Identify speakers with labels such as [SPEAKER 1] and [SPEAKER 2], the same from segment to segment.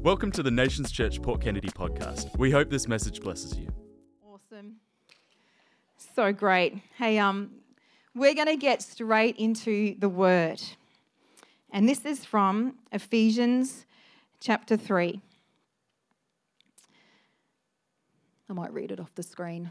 [SPEAKER 1] Welcome to the Nations Church Port Kennedy podcast. We hope this message blesses you.
[SPEAKER 2] Awesome. So great. Hey, we're going to get straight into the word. And this is from Ephesians chapter 3. I might read it off the screen.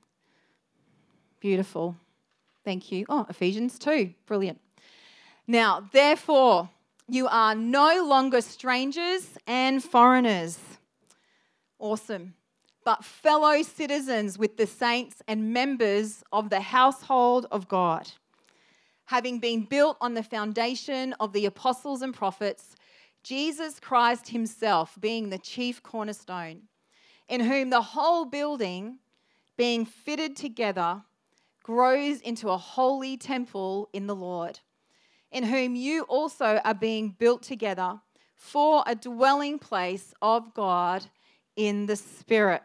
[SPEAKER 2] Beautiful. Thank you. Oh, Ephesians 2. Brilliant. Now, therefore, you are no longer strangers and foreigners. Awesome. But fellow citizens with the saints and members of the household of God, having been built on the foundation of the apostles and prophets, Jesus Christ himself being the chief cornerstone, in whom the whole building, being fitted together, grows into a holy temple in the Lord, in whom you also are being built together for a dwelling place of God in the Spirit.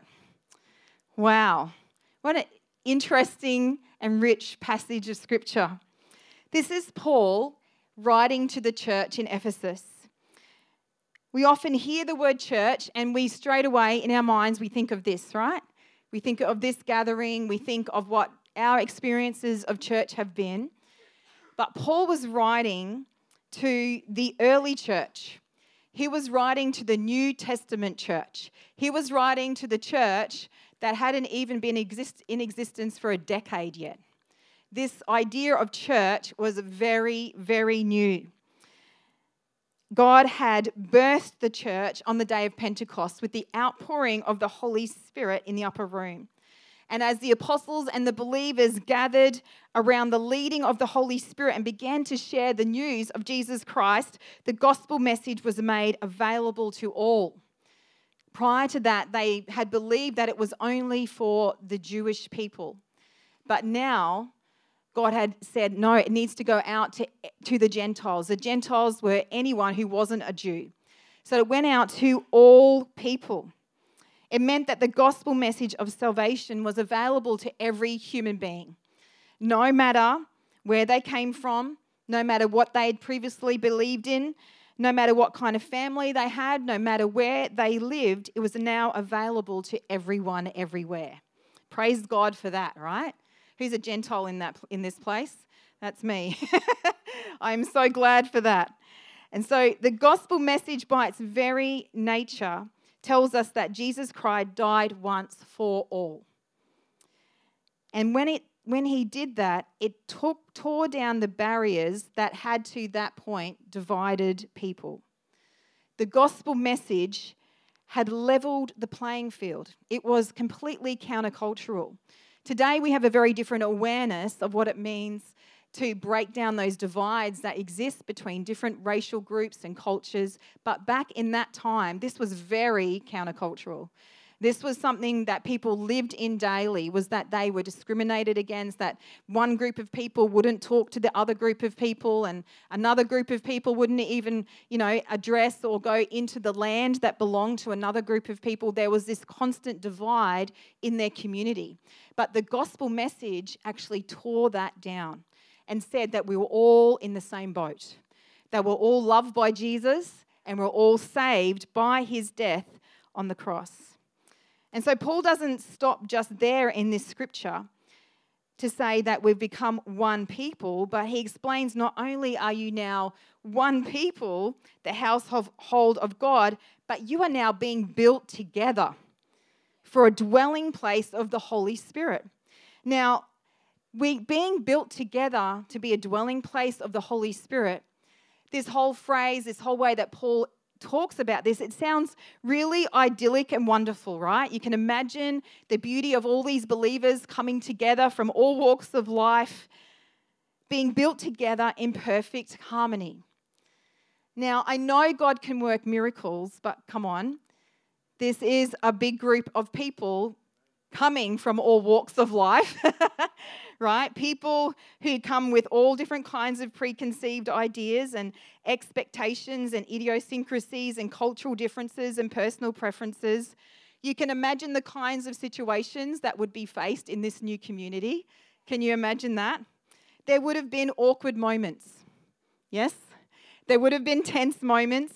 [SPEAKER 2] Wow, what an interesting and rich passage of Scripture. This is Paul writing to the church in Ephesus. We often hear the word church and we straight away in our minds we think of this, right? We think of this gathering, we think of what our experiences of church have been. But Paul was writing to the early church. He was writing to the New Testament church. He was writing to the church that hadn't even been in existence for a decade yet. This idea of church was very, very new. God had birthed the church on the day of Pentecost with the outpouring of the Holy Spirit in the upper room. And as the apostles and the believers gathered around the leading of the Holy Spirit and began to share the news of Jesus Christ, the gospel message was made available to all. Prior to that, they had believed that it was only for the Jewish people. But now, God had said, no, it needs to go out to the Gentiles. The Gentiles were anyone who wasn't a Jew. So it went out to all people. It meant that the gospel message of salvation was available to every human being, no matter where they came from, no matter what they had previously believed in, no matter what kind of family they had, no matter where they lived, it was now available to everyone everywhere. Praise God for that, right? Who's a Gentile in this place? That's me. I'm so glad for that. And so the gospel message by its very nature tells us that Jesus Christ died once for all. And when he did that, it tore down the barriers that had to that point divided people. The gospel message had leveled the playing field. It was completely countercultural. Today we have a very different awareness of what it means to break down those divides that exist between different racial groups and cultures. But back in that time, this was very countercultural. This was something that people lived in daily, was that they were discriminated against, that one group of people wouldn't talk to the other group of people, and another group of people wouldn't even, address or go into the land that belonged to another group of people. There was this constant divide in their community. But the gospel message actually tore that down and said that we were all in the same boat, that we're all loved by Jesus and we're all saved by his death on the cross. And so Paul doesn't stop just there in this scripture to say that we've become one people, but he explains not only are you now one people, the household of God, but you are now being built together for a dwelling place of the Holy Spirit. Now, we being built together to be a dwelling place of the Holy Spirit, this whole phrase, this whole way that Paul talks about this, it sounds really idyllic and wonderful, right? You can imagine the beauty of all these believers coming together from all walks of life, being built together in perfect harmony. Now, I know God can work miracles, but come on, this is a big group of people coming from all walks of life, right? People who come with all different kinds of preconceived ideas and expectations and idiosyncrasies and cultural differences and personal preferences. You can imagine the kinds of situations that would be faced in this new community. Can you imagine that? There would have been awkward moments. Yes? There would have been tense moments.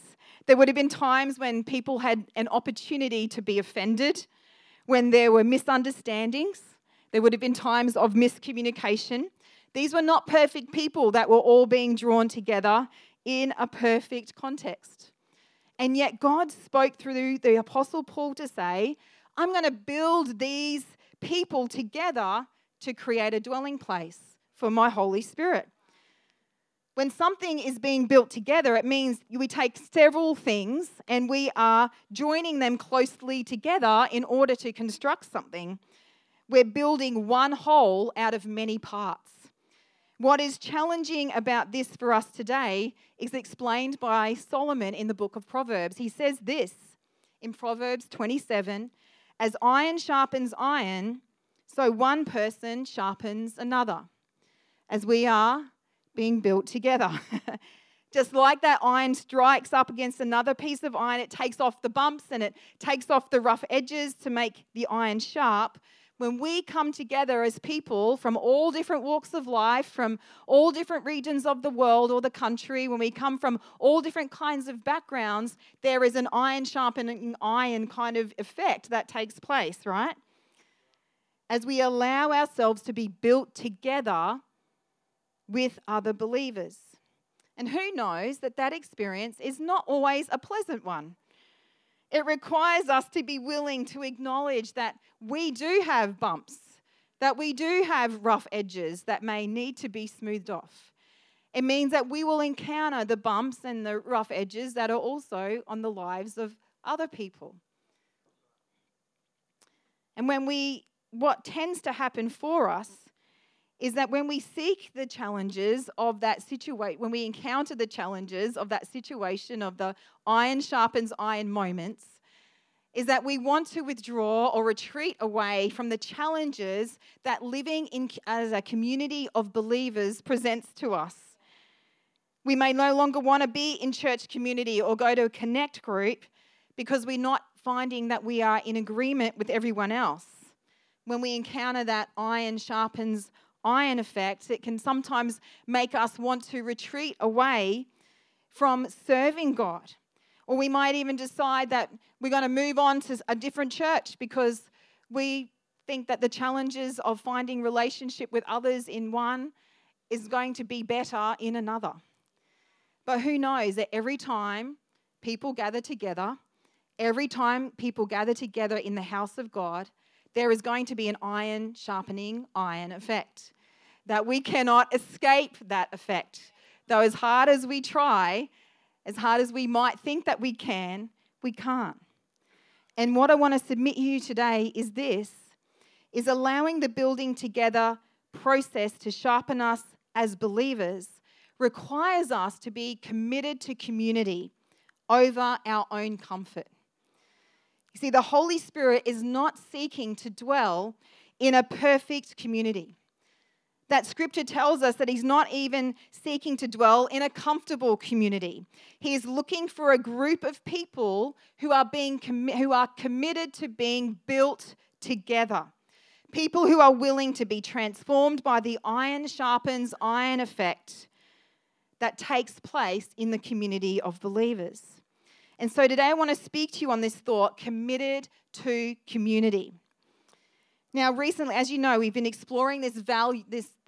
[SPEAKER 2] There would have been times when people had an opportunity to be offended, when there were misunderstandings. There would have been times of miscommunication. These were not perfect people that were all being drawn together in a perfect context. And yet God spoke through the Apostle Paul to say, I'm going to build these people together to create a dwelling place for my Holy Spirit. When something is being built together, it means we take several things and we are joining them closely together in order to construct something. We're building one whole out of many parts. What is challenging about this for us today is explained by Solomon in the book of Proverbs. He says this in Proverbs 27, as iron sharpens iron, so one person sharpens another. As we are being built together. Just like that iron strikes up against another piece of iron, it takes off the bumps and it takes off the rough edges to make the iron sharp. When we come together as people from all different walks of life, from all different regions of the world or the country, when we come from all different kinds of backgrounds, there is an iron sharpening iron kind of effect that takes place, right? As we allow ourselves to be built together with other believers. And who knows that experience is not always a pleasant one. It requires us to be willing to acknowledge that we do have bumps, that we do have rough edges that may need to be smoothed off. It means that we will encounter the bumps and the rough edges that are also on the lives of other people. And what tends to happen for us is that when we seek the challenges of that situation, when we encounter the challenges of that situation, of the iron sharpens iron moments, is that we want to withdraw or retreat away from the challenges that living as a community of believers presents to us. We may no longer want to be in church community or go to a connect group because we're not finding that we are in agreement with everyone else. When we encounter that iron sharpens iron effect, it can sometimes make us want to retreat away from serving God. Or we might even decide that we're going to move on to a different church because we think that the challenges of finding relationship with others in one is going to be better in another. But who knows that every time people gather together, every time people gather together in the house of God, there is going to be an iron sharpening iron effect. That we cannot escape that effect. Though as hard as we try, as hard as we might think that we can't. And what I want to submit you today is allowing the building together process to sharpen us as believers requires us to be committed to community over our own comfort. You see, the Holy Spirit is not seeking to dwell in a perfect community. That scripture tells us that he's not even seeking to dwell in a comfortable community. He is looking for a group of people who are committed to being built together. People who are willing to be transformed by the iron sharpens iron effect that takes place in the community of believers. And so today I want to speak to you on this thought, committed to community. Now, recently, as you know, we've been exploring this value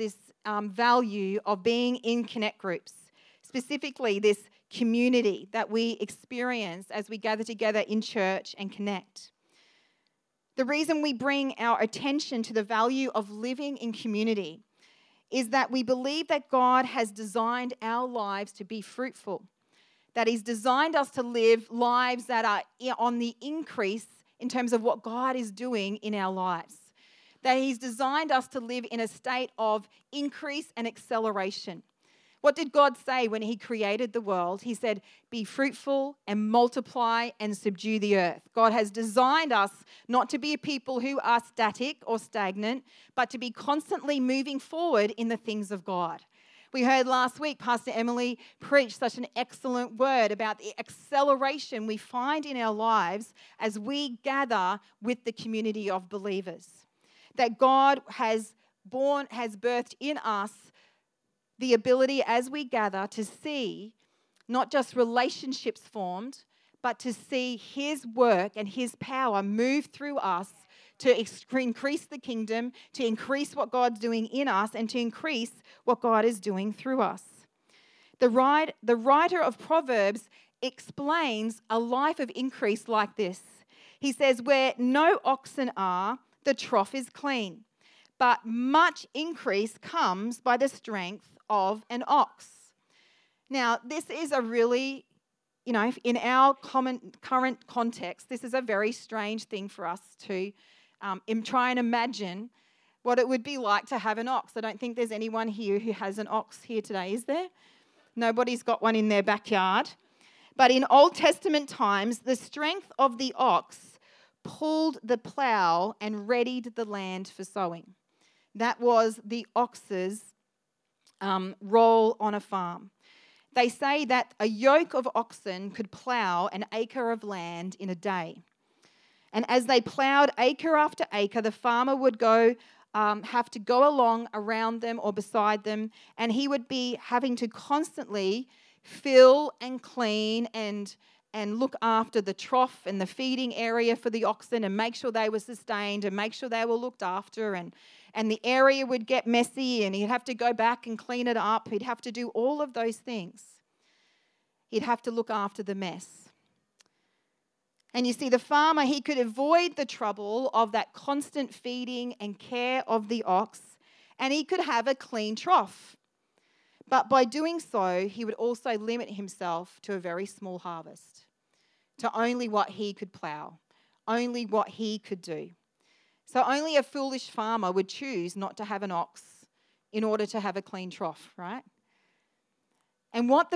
[SPEAKER 2] of being in connect groups, specifically this community that we experience as we gather together in church and connect. The reason we bring our attention to the value of living in community is that we believe that God has designed our lives to be fruitful, that he's designed us to live lives that are on the increase in terms of what God is doing in our lives. That he's designed us to live in a state of increase and acceleration. What did God say when he created the world? He said, be fruitful and multiply and subdue the earth. God has designed us not to be a people who are static or stagnant, but to be constantly moving forward in the things of God. We heard last week, Pastor Emily preached such an excellent word about the acceleration we find in our lives as we gather with the community of believers. That God has birthed in us the ability as we gather to see not just relationships formed, but to see his work and his power move through us to increase the kingdom, to increase what God's doing in us, and to increase what God is doing through us. The writer of Proverbs explains a life of increase like this. He says, where no oxen are, the trough is clean, but much increase comes by the strength of an ox. Now, this is a really, in our current context, this is a very strange thing for us to try and imagine what it would be like to have an ox. I don't think there's anyone here who has an ox here today, is there? Nobody's got one in their backyard. But in Old Testament times, the strength of the ox pulled the plough and readied the land for sowing. That was the ox's role on a farm. They say that a yoke of oxen could plough an acre of land in a day. And as they ploughed acre after acre, the farmer would have to go along around them or beside them, and he would be having to constantly fill and clean and look after the trough and the feeding area for the oxen and make sure they were sustained and make sure they were looked after. And the area would get messy and he'd have to go back and clean it up. He'd have to do all of those things. He'd have to look after the mess. And you see, the farmer, he could avoid the trouble of that constant feeding and care of the ox, and he could have a clean trough. But by doing so, he would also limit himself to a very small harvest, to only what he could plough, only what he could do. So only a foolish farmer would choose not to have an ox in order to have a clean trough, right? And what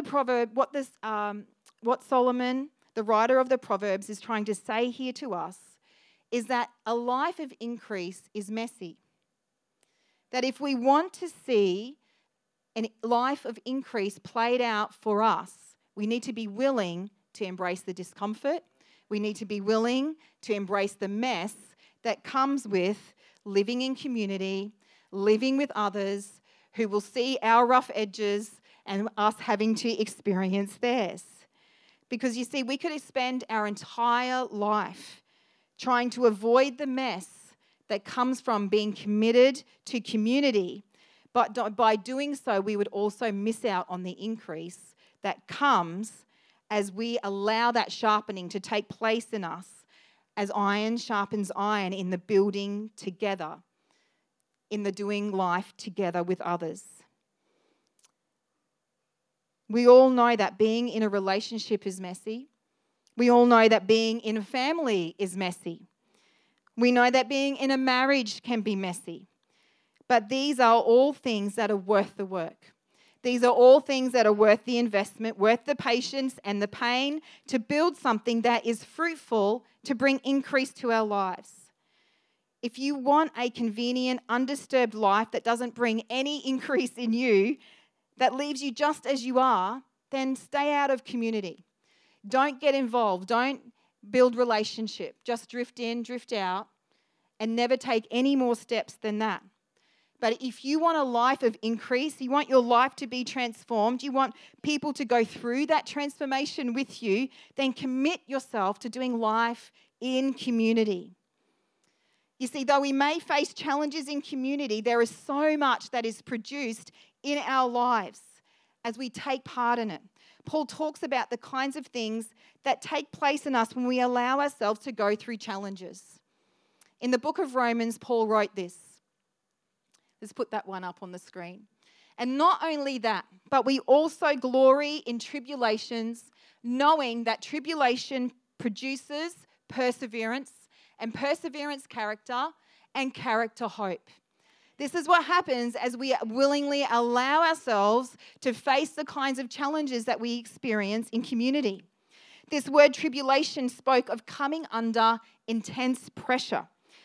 [SPEAKER 2] Solomon, the writer of the Proverbs, is trying to say here to us is that a life of increase is messy. That if we want to see a life of increase played out for us, we need to be willing to embrace the discomfort. We need to be willing to embrace the mess that comes with living in community, living with others who will see our rough edges and us having to experience theirs. Because you see, we could spend our entire life trying to avoid the mess that comes from being committed to community. But by doing so, we would also miss out on the increase that comes as we allow that sharpening to take place in us, as iron sharpens iron in the building together, in the doing life together with others. We all know that being in a relationship is messy. We all know that being in a family is messy. We know that being in a marriage can be messy. But these are all things that are worth the work. These are all things that are worth the investment, worth the patience and the pain to build something that is fruitful to bring increase to our lives. If you want a convenient, undisturbed life that doesn't bring any increase in you, that leaves you just as you are, then stay out of community. Don't get involved. Don't build relationship. Just drift in, drift out, and never take any more steps than that. But if you want a life of increase, you want your life to be transformed, you want people to go through that transformation with you, then commit yourself to doing life in community. You see, though we may face challenges in community, there is so much that is produced in our lives as we take part in it. Paul talks about the kinds of things that take place in us when we allow ourselves to go through challenges. In the book of Romans, Paul wrote this. Let's put that one up on the screen. And not only that, but we also glory in tribulations, knowing that tribulation produces perseverance, and perseverance character, and character hope. This is what happens as we willingly allow ourselves to face the kinds of challenges that we experience in community. This word tribulation spoke of coming under intense pressure.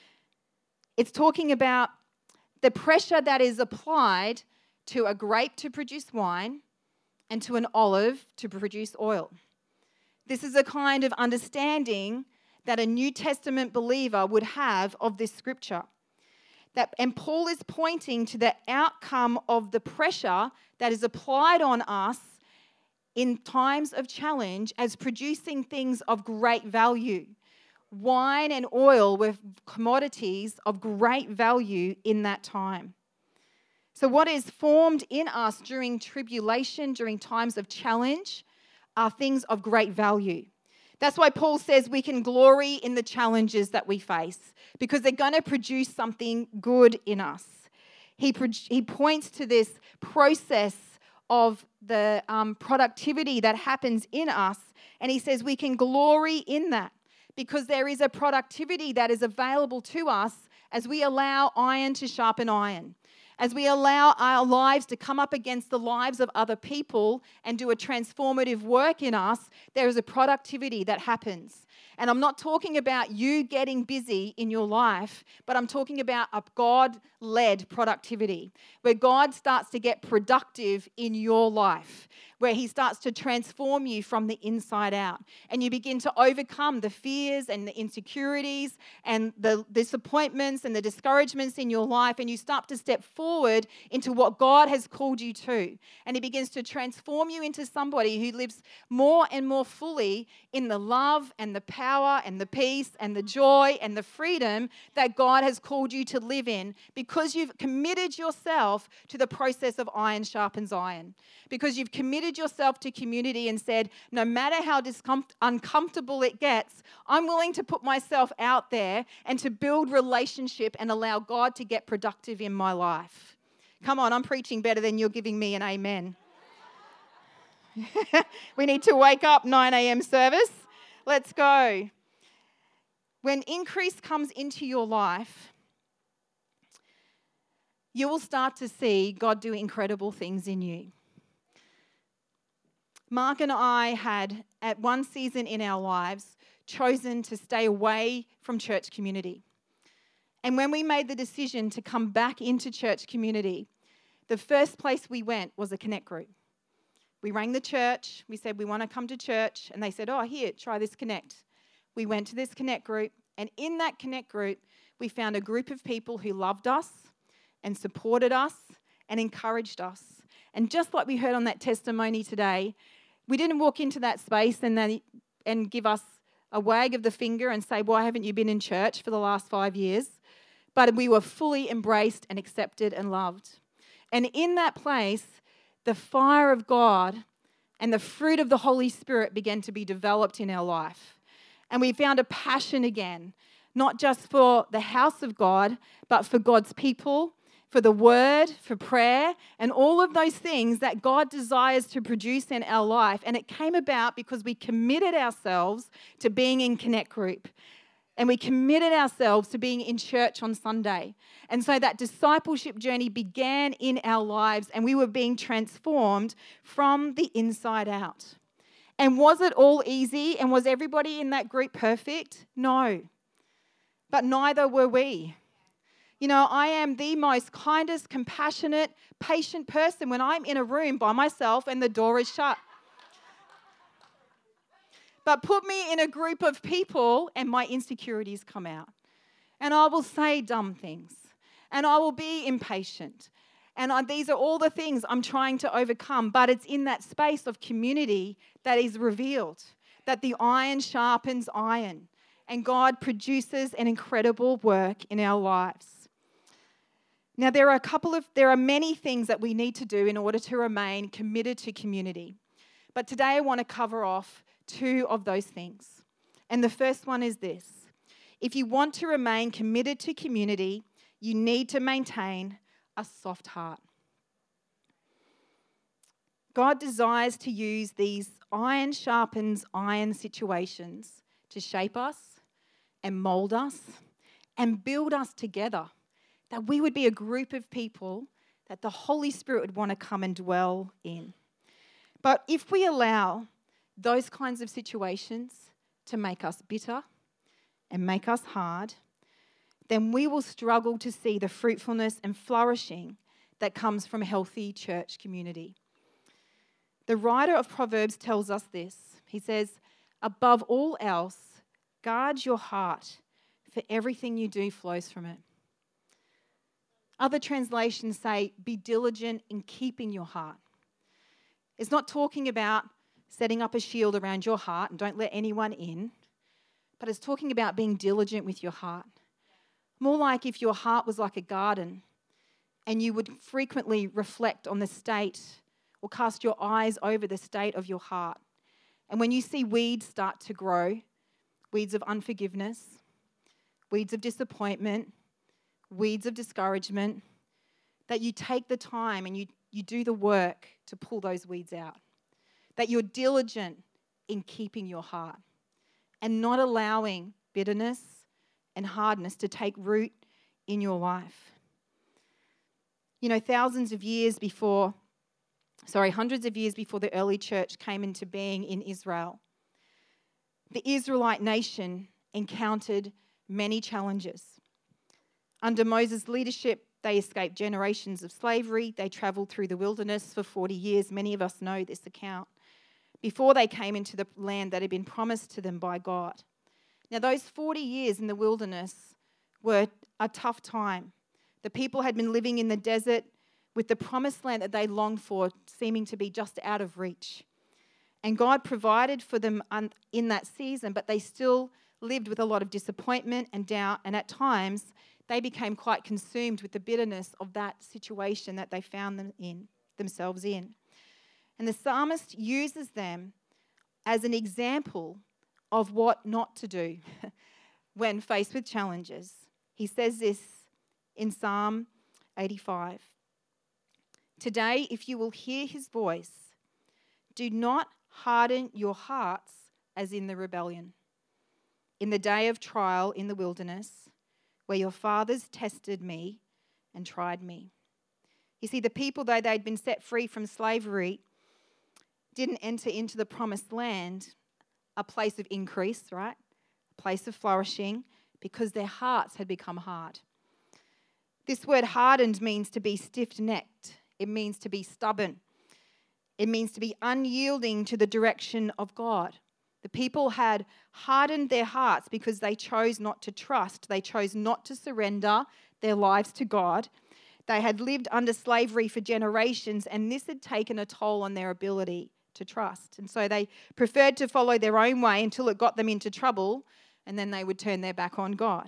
[SPEAKER 2] It's talking about the pressure that is applied to a grape to produce wine and to an olive to produce oil. This is a kind of understanding that a New Testament believer would have of this scripture. And Paul is pointing to the outcome of the pressure that is applied on us in times of challenge as producing things of great value. Wine and oil were commodities of great value in that time. So what is formed in us during tribulation, during times of challenge, are things of great value. That's why Paul says we can glory in the challenges that we face, because they're going to produce something good in us. He points to this process of the productivity that happens in us, and he says we can glory in that because there is a productivity that is available to us as we allow iron to sharpen iron. As we allow our lives to come up against the lives of other people and do a transformative work in us, there is a productivity that happens. And I'm not talking about you getting busy in your life, but I'm talking about a God-led productivity, where God starts to get productive in your life, where he starts to transform you from the inside out. And you begin to overcome the fears and the insecurities and the disappointments and the discouragements in your life, and you start to step forward into what God has called you to. And he begins to transform you into somebody who lives more and more fully in the love and the power and the peace and the joy and the freedom that God has called you to live in, because you've committed yourself to the process of iron sharpens iron. Because you've committed yourself to community and said, no matter how uncomfortable it gets, I'm willing to put myself out there and to build relationship and allow God to get productive in my life. Come on, I'm preaching better than you're giving me an amen. We need to wake up, 9 a.m. service. Let's go. When increase comes into your life, you will start to see God do incredible things in you. Mark and I had, at one season in our lives, chosen to stay away from church community. And when we made the decision to come back into church community, the first place we went was a Connect group. We rang the church. We said, we want to come to church. And they said, oh, here, try this Connect. We went to this Connect group. And in that Connect group, we found a group of people who loved us and supported us and encouraged us. And just like we heard on that testimony today, we didn't walk into that space and give us a wag of the finger and say, why haven't you been in church for the last 5 years? But we were fully embraced and accepted and loved. And in that place, the fire of God and the fruit of the Holy Spirit began to be developed in our life. And we found a passion again, not just for the house of God, but for God's people, for the word, for prayer, and all of those things that God desires to produce in our life. And it came about because we committed ourselves to being in Connect Group. And we committed ourselves to being in church on Sunday. And so that discipleship journey began in our lives, and we were being transformed from the inside out. And was it all easy? And was everybody in that group perfect? No. But neither were we. You know, I am the most kindest, compassionate, patient person when I'm in a room by myself and the door is shut. But put me in a group of people and my insecurities come out. And I will say dumb things. And I will be impatient. And these are all the things I'm trying to overcome. But it's in that space of community that is revealed, that the iron sharpens iron. And God produces an incredible work in our lives. Now, there are many things that we need to do in order to remain committed to community. But today I want to cover off 2 of those things. And the first one is this. If you want to remain committed to community, you need to maintain a soft heart. God desires to use these iron sharpens iron situations to shape us and mold us and build us together. That we would be a group of people that the Holy Spirit would want to come and dwell in. But if we allow those kinds of situations to make us bitter and make us hard, then we will struggle to see the fruitfulness and flourishing that comes from healthy church community. The writer of Proverbs tells us this. He says, above all else, guard your heart, for everything you do flows from it. Other translations say, be diligent in keeping your heart. It's not talking about setting up a shield around your heart and don't let anyone in. But it's talking about being diligent with your heart. More like if your heart was like a garden and you would frequently reflect on the state or cast your eyes over the state of your heart. And when you see weeds start to grow, weeds of unforgiveness, weeds of disappointment, weeds of discouragement, that you take the time and you do the work to pull those weeds out. That you're diligent in keeping your heart and not allowing bitterness and hardness to take root in your life. You know, hundreds of years before the early church came into being in Israel, the Israelite nation encountered many challenges. Under Moses' leadership, they escaped generations of slavery. They traveled through the wilderness for 40 years. Many of us know this account. Before they came into the land that had been promised to them by God. Now, those 40 years in the wilderness were a tough time. The people had been living in the desert with the promised land that they longed for seeming to be just out of reach. And God provided for them in that season, but they still lived with a lot of disappointment and doubt, and at times they became quite consumed with the bitterness of that situation that they found themselves in. And the psalmist uses them as an example of what not to do when faced with challenges. He says this in Psalm 85. Today, if you will hear his voice, do not harden your hearts as in the rebellion. In the day of trial in the wilderness, where your fathers tested me and tried me. You see, the people, though they'd been set free from slavery, didn't enter into the promised land, a place of increase, right? A place of flourishing, because their hearts had become hard. This word hardened means to be stiff-necked. It means to be stubborn. It means to be unyielding to the direction of God. The people had hardened their hearts because they chose not to trust. They chose not to surrender their lives to God. They had lived under slavery for generations, and this had taken a toll on their ability to trust. And so they preferred to follow their own way until it got them into trouble, and then they would turn their back on God.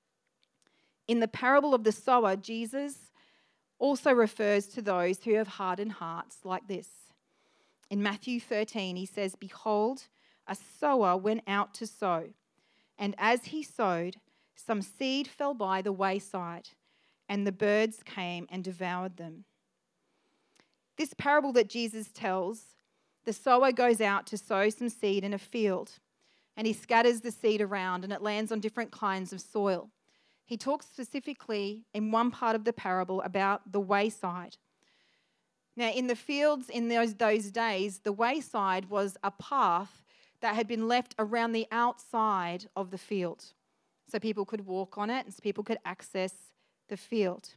[SPEAKER 2] In the parable of the sower, Jesus also refers to those who have hardened hearts like this. In Matthew 13, he says, "Behold, a sower went out to sow, and as he sowed, some seed fell by the wayside, and the birds came and devoured them." This parable that Jesus tells, the sower goes out to sow some seed in a field, and he scatters the seed around, and it lands on different kinds of soil. He talks specifically in one part of the parable about the wayside. Now, in the fields in those days, the wayside was a path that had been left around the outside of the field. So people could walk on it and so people could access the field.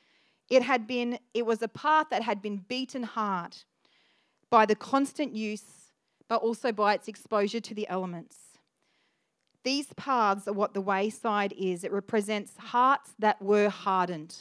[SPEAKER 2] It was a path that had been beaten hard by the constant use, but also by its exposure to the elements. These paths are what the wayside is. It represents hearts that were hardened.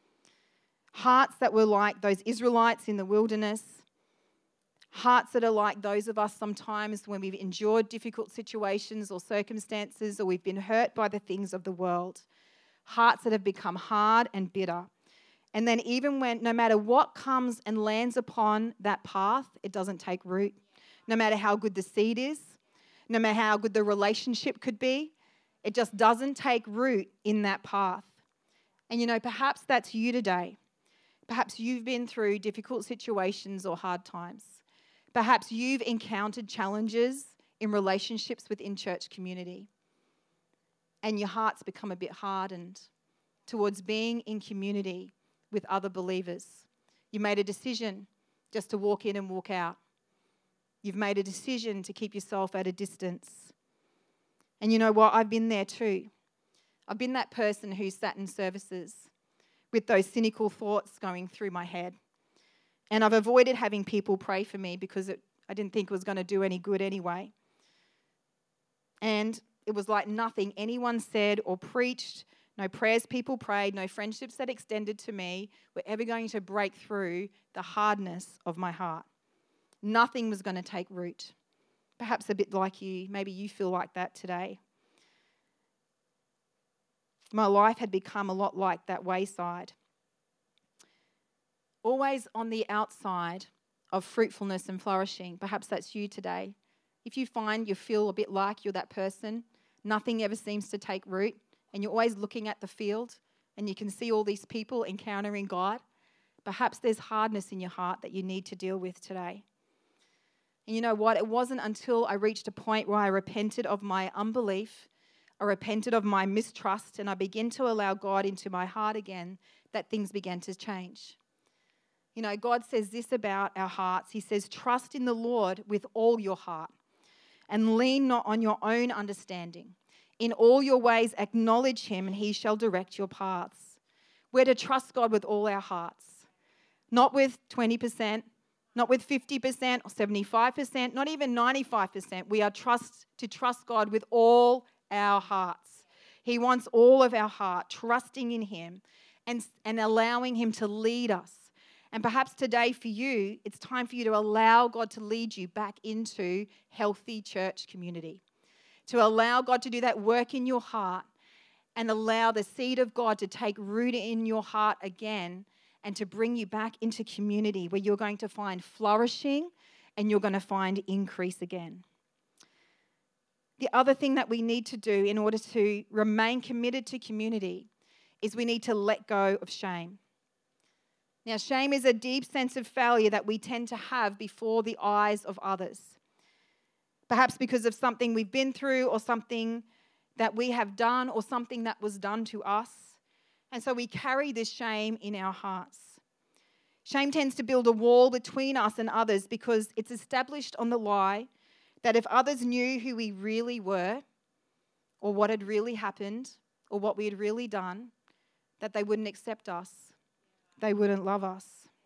[SPEAKER 2] Hearts that were like those Israelites in the wilderness. Hearts that are like those of us sometimes when we've endured difficult situations or circumstances, or we've been hurt by the things of the world. Hearts that have become hard and bitter. And then even when, no matter what comes and lands upon that path, it doesn't take root. No matter how good the seed is, no matter how good the relationship could be, it just doesn't take root in that path. And you know, perhaps that's you today. Perhaps you've been through difficult situations or hard times. Perhaps you've encountered challenges in relationships within church community. And your heart's become a bit hardened towards being in community with other believers. You made a decision just to walk in and walk out. You've made a decision to keep yourself at a distance. And you know what? I've been there too. I've been that person who sat in services with those cynical thoughts going through my head. And I've avoided having people pray for me because I didn't think it was going to do any good anyway. And it was like nothing anyone said or preached, no prayers people prayed, no friendships that extended to me were ever going to break through the hardness of my heart. Nothing was going to take root. Perhaps a bit like you. Maybe you feel like that today. My life had become a lot like that wayside. Always on the outside of fruitfulness and flourishing. Perhaps that's you today. If you find you feel a bit like you're that person, nothing ever seems to take root, and you're always looking at the field and you can see all these people encountering God, perhaps there's hardness in your heart that you need to deal with today. And you know what? It wasn't until I reached a point where I repented of my unbelief, I repented of my mistrust, and I began to allow God into my heart again, that things began to change. You know, God says this about our hearts. He says, trust in the Lord with all your heart and lean not on your own understanding. In all your ways acknowledge him and he shall direct your paths. We're to trust God with all our hearts, not with 20%, not with 50% or 75%, not even 95%. We are to trust God with all our hearts. He wants all of our heart, trusting in him and allowing him to lead us. And perhaps today for you, it's time for you to allow God to lead you back into healthy church community. To allow God to do that work in your heart and allow the seed of God to take root in your heart again and to bring you back into community where you're going to find flourishing and you're going to find increase again. The other thing that we need to do in order to remain committed to community is we need to let go of shame. Now, shame is a deep sense of failure that we tend to have before the eyes of others. Perhaps because of something we've been through or something that we have done or something that was done to us. And so we carry this shame in our hearts. Shame tends to build a wall between us and others because it's established on the lie that if others knew who we really were or what had really happened or what we had really done, that they wouldn't accept us. They wouldn't love us.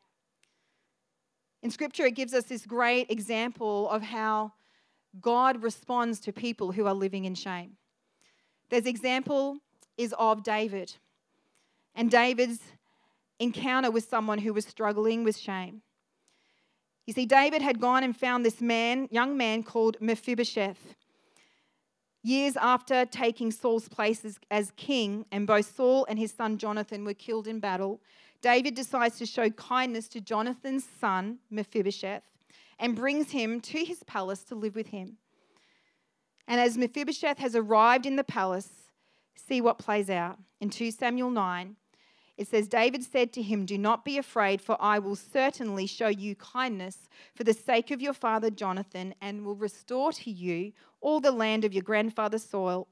[SPEAKER 2] In Scripture, it gives us this great example of how God responds to people who are living in shame. This example is of David and David's encounter with someone who was struggling with shame. You see, David had gone and found this young man called Mephibosheth. Years after taking Saul's place as king, and both Saul and his son Jonathan were killed in battle, David decides to show kindness to Jonathan's son, Mephibosheth, and brings him to his palace to live with him. And as Mephibosheth has arrived in the palace, see what plays out. In 2 Samuel 9, it says, David said to him, do not be afraid, for I will certainly show you kindness for the sake of your father Jonathan, and will restore to you all the land of your grandfather Saul,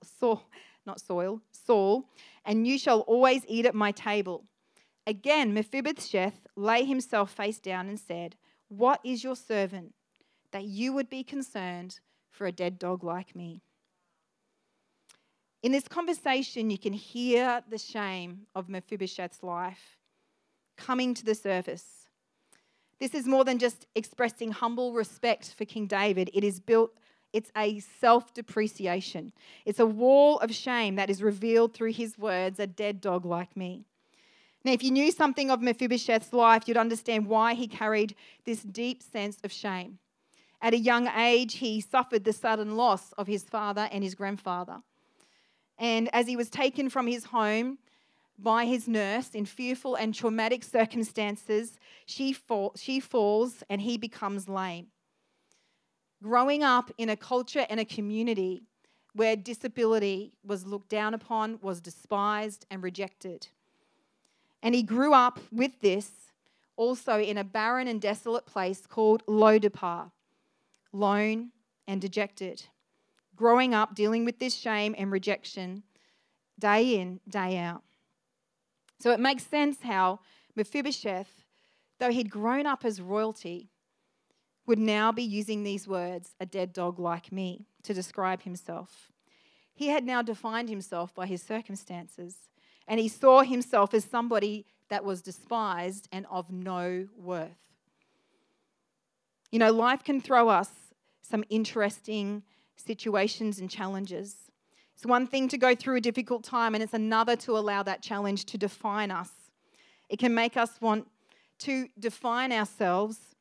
[SPEAKER 2] and you shall always eat at my table. Again, Mephibosheth lay himself face down and said, what is your servant that you would be concerned for a dead dog like me? In this conversation, you can hear the shame of Mephibosheth's life coming to the surface. This is more than just expressing humble respect for King David. It's a self-depreciation. It's a wall of shame that is revealed through his words, a dead dog like me. Now, if you knew something of Mephibosheth's life, you'd understand why he carried this deep sense of shame. At a young age, he suffered the sudden loss of his father and his grandfather. And as he was taken from his home by his nurse in fearful and traumatic circumstances, she falls and he becomes lame. Growing up in a culture and a community where disability was looked down upon, was despised and rejected. And he grew up with this also in a barren and desolate place called Lo-debar, lone and dejected. Growing up, dealing with this shame and rejection day in, day out. So it makes sense how Mephibosheth, though he'd grown up as royalty, would now be using these words, a dead dog like me, to describe himself. He had now defined himself by his circumstances, and he saw himself as somebody that was despised and of no worth. You know, life can throw us some interesting situations and challenges. It's one thing to go through a difficult time, and it's another to allow that challenge to define us. It can make us want to define ourselves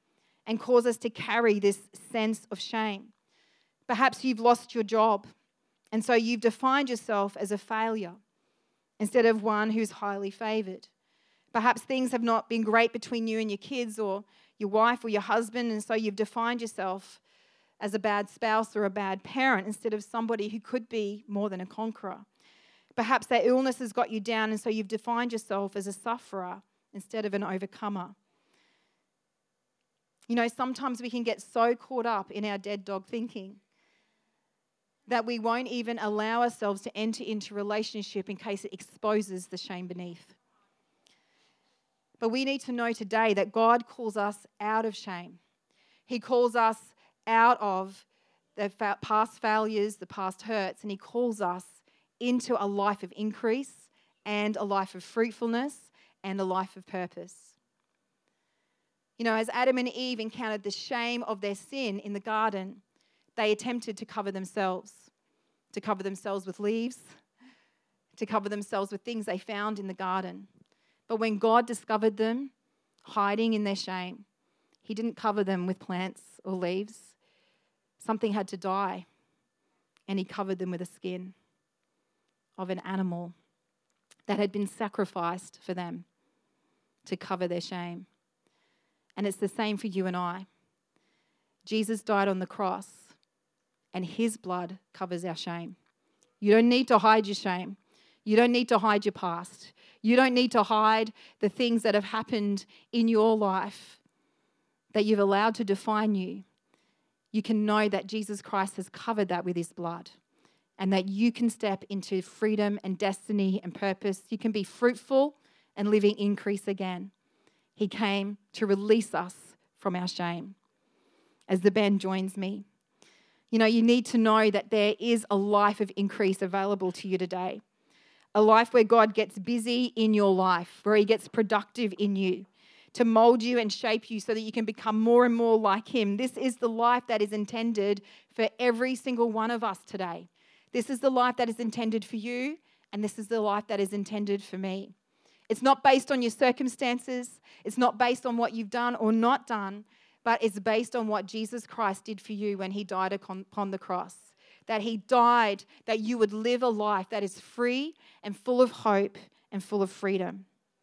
[SPEAKER 2] and cause us to carry this sense of shame. Perhaps you've lost your job, and so you've defined yourself as a failure instead of one who's highly favored. Perhaps things have not been great between you and your kids or your wife or your husband, and so you've defined yourself as a bad spouse or a bad parent instead of somebody who could be more than a conqueror. Perhaps that illness has got you down, and so you've defined yourself as a sufferer instead of an overcomer. You know, sometimes we can get so caught up in our dead dog thinking that we won't even allow ourselves to enter into relationship in case it exposes the shame beneath. But we need to know today that God calls us out of shame. He calls us out of the past failures, the past hurts, and He calls us into a life of increase and a life of fruitfulness and a life of purpose. You know, as Adam and Eve encountered the shame of their sin in the garden, they attempted to cover themselves with leaves, to cover themselves with things they found in the garden. But when God discovered them hiding in their shame, He didn't cover them with plants or leaves. Something had to die, and He covered them with a skin of an animal that had been sacrificed for them to cover their shame. And it's the same for you and I. Jesus died on the cross, and His blood covers our shame. You don't need to hide your shame. You don't need to hide your past. You don't need to hide the things that have happened in your life that you've allowed to define you. You can know that Jesus Christ has covered that with His blood, and that you can step into freedom and destiny and purpose. You can be fruitful and live in increase again. He came to release us from our shame. As the band joins me, you know, you need to know that there is a life of increase available to you today. A life where God gets busy in your life, where He gets productive in you to mold you and shape you so that you can become more and more like Him. This is the life that is intended for every single one of us today. This is the life that is intended for you, and this is the life that is intended for me. It's not based on your circumstances. It's not based on what you've done or not done, but it's based on what Jesus Christ did for you when He died upon the cross. That He died that you would live a life that is free and full of hope and full of freedom.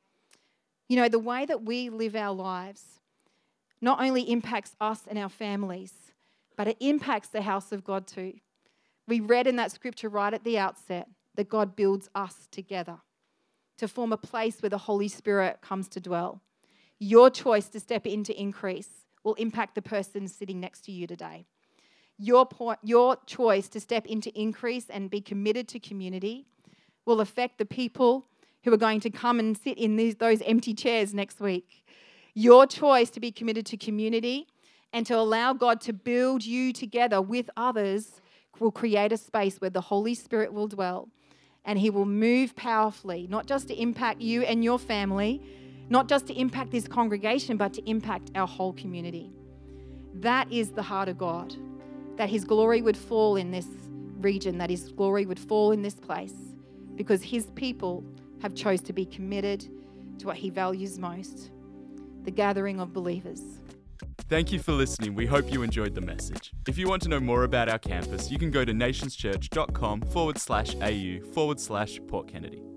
[SPEAKER 2] You know, the way that we live our lives not only impacts us and our families, but it impacts the house of God too. We read in that scripture right at the outset that God builds us together to form a place where the Holy Spirit comes to dwell. Your choice to step into increase will impact the person sitting next to you today. Your choice to step into increase and be committed to community will affect the people who are going to come and sit in those empty chairs next week. Your choice to be committed to community and to allow God to build you together with others will create a space where the Holy Spirit will dwell, and He will move powerfully, not just to impact you and your family, not just to impact this congregation, but to impact our whole community. That is the heart of God, that His glory would fall in this region, that His glory would fall in this place, because His people have chose to be committed to what He values most, the gathering of believers.
[SPEAKER 1] Thank you for listening. We hope you enjoyed the message. If you want to know more about our campus, you can go to nationschurch.com/au/Port Kennedy.